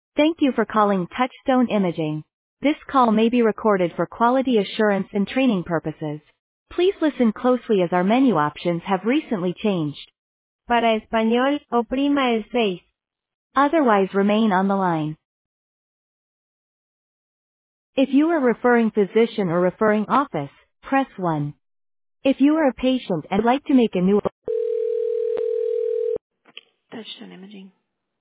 Thank you for calling Touchstone Imaging. This call may be recorded for quality assurance and training purposes. Please listen closely as our menu options have recently changed. Para español, oprima el 6. Otherwise remain on the line. If you are referring physician or referring office, press 1. If you are a patient and like to make a new Touchstone Imaging.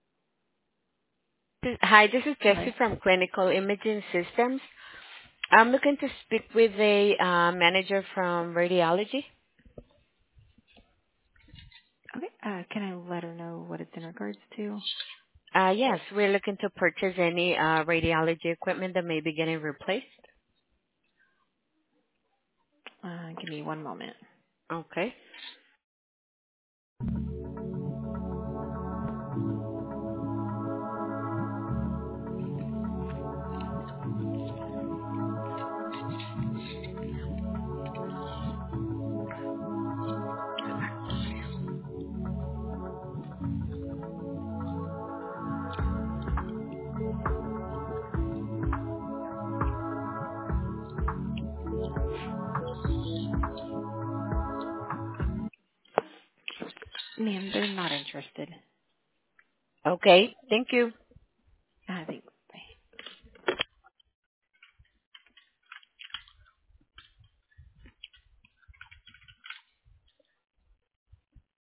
Hi, this is Jessie Right. from Clinical Imaging Systems. I'm looking to speak with a manager from radiology. Okay. Can I let her know what it's in regards to? Yes, we're looking to purchase any radiology equipment that may be getting replaced. Give me one moment. Okay. Ma'am, they're not interested. Okay. Thank you. Thank